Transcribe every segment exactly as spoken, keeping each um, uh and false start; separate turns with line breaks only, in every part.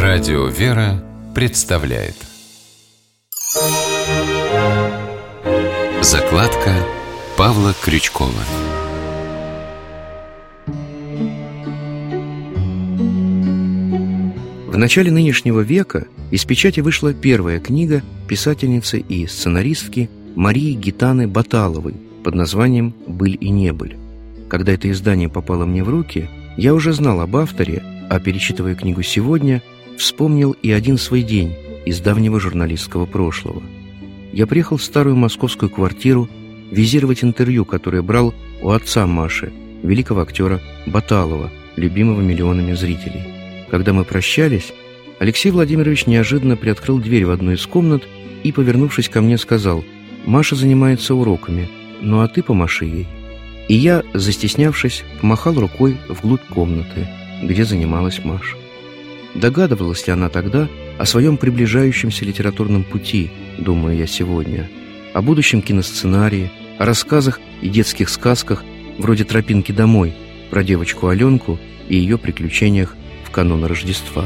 Радио «Вера» представляет закладка Павла Крючкова.
В начале нынешнего века из печати вышла первая книга писательницы и сценаристки Марии Гитаны Баталовой под названием «Быль и небыль». Когда это издание попало мне в руки, я уже знал об авторе, а перечитывая книгу сегодня, вспомнил и один свой день из давнего журналистского прошлого. Я приехал в старую московскую квартиру визировать интервью, которое брал у отца Маши, великого актера Баталова, любимого миллионами зрителей. Когда мы прощались, Алексей Владимирович неожиданно приоткрыл дверь в одну из комнат и, повернувшись ко мне, сказал: «Маша занимается уроками, ну а ты помаши ей». И я, застеснявшись, помахал рукой вглубь комнаты, где занималась Маша. Догадывалась ли она тогда о своем приближающемся литературном пути, думаю я сегодня, о будущем киносценарии, о рассказах и детских сказках вроде «Тропинки домой» про девочку Аленку и ее приключениях в канун Рождества.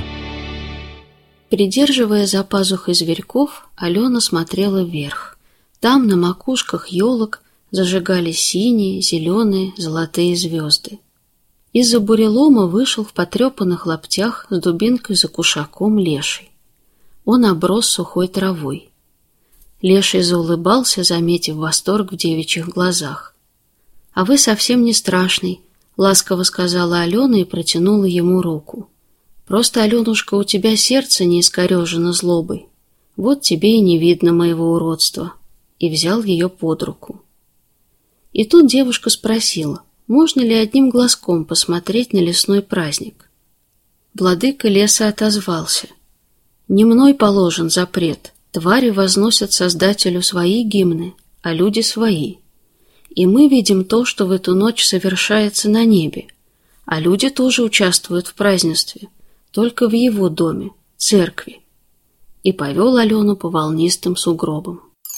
Придерживая за пазухой зверьков, Алена смотрела вверх. Там на макушках елок зажигались синие, зеленые, золотые звезды. Из-за бурелома вышел в потрепанных лаптях с дубинкой за кушаком леший. Он оброс сухой травой. Леший заулыбался, заметив восторг в девичьих глазах. «А вы совсем не страшный», — ласково сказала Алена и протянула ему руку. «Просто, Аленушка, у тебя сердце не искорежено злобой. Вот тебе и не видно моего уродства». И взял ее под руку. И тут девушка спросила, можно ли одним глазком посмотреть на лесной праздник. Владыка леса отозвался: «Не мной положен запрет, твари возносят Создателю свои гимны, а люди свои. И мы видим то, что в эту ночь совершается на небе, а люди тоже участвуют в празднестве, только в его доме, церкви». И повел Алену по волнистым сугробам.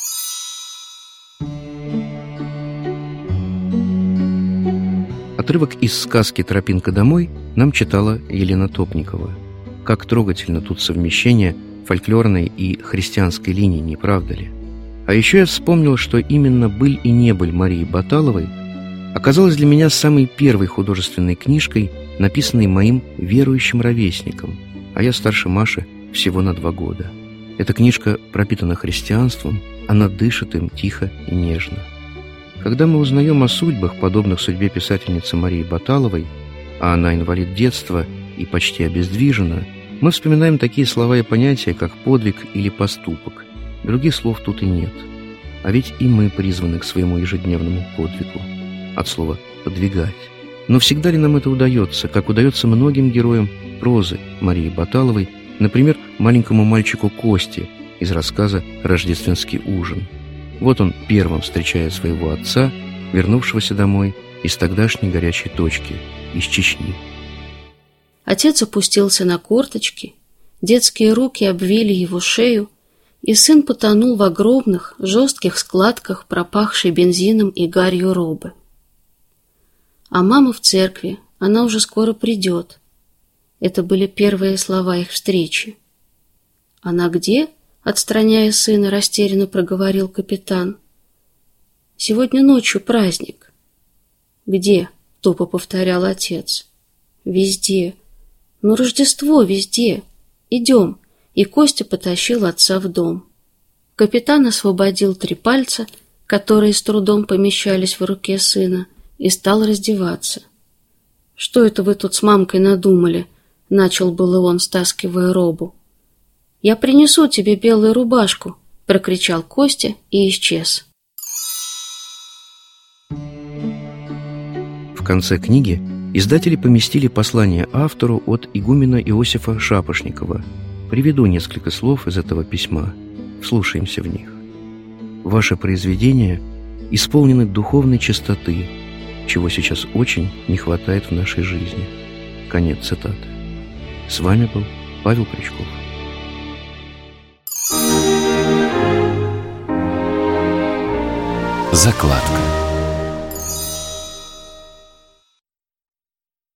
Отрывок из сказки «Тропинка домой» нам читала Елена Топникова. Как трогательно тут совмещение фольклорной и христианской линии, не правда ли? А еще я вспомнил, что именно «Быль и небыль» Марии Баталовой оказалась для меня самой первой художественной книжкой, написанной моим верующим ровесником, а я старше Маши всего на два года. Эта книжка пропитана христианством, она дышит им тихо и нежно. Когда мы узнаем о судьбах, подобных судьбе писательницы Марии Баталовой, а она инвалид детства и почти обездвижена, мы вспоминаем такие слова и понятия, как подвиг или поступок. Других слов тут и нет. А ведь и мы призваны к своему ежедневному подвигу. От слова «подвигать». Но всегда ли нам это удается, как удается многим героям прозы Марии Баталовой, например, маленькому мальчику Косте из рассказа «Рождественский ужин». Вот он первым встречает своего отца, вернувшегося домой из тогдашней горячей точки, из Чечни.
Отец опустился на корточки, детские руки обвили его шею, и сын потонул в огромных, жестких складках, пропахшей бензином и гарью робы. А мама в церкви, она уже скоро придет. Это были первые слова их встречи. «Она где?» — отстраняя сына, растерянно проговорил капитан. «Сегодня ночью праздник». «Где?» — тупо повторял отец. «Везде. Ну, Рождество везде. Идем». И Костя потащил отца в дом. Капитан освободил три пальца, которые с трудом помещались в руке сына, и стал раздеваться. «Что это вы тут с мамкой надумали?» — начал было он, стаскивая робу. «Я принесу тебе белую рубашку», — прокричал Костя и исчез.
В конце книги издатели поместили послание автору от игумена Иосифа Шапошникова. Приведу несколько слов из этого письма. Вслушаемся в них. «Ваши произведения исполнены духовной чистоты, чего сейчас очень не хватает в нашей жизни». Конец цитаты. С вами был Павел Крючков.
Закладка.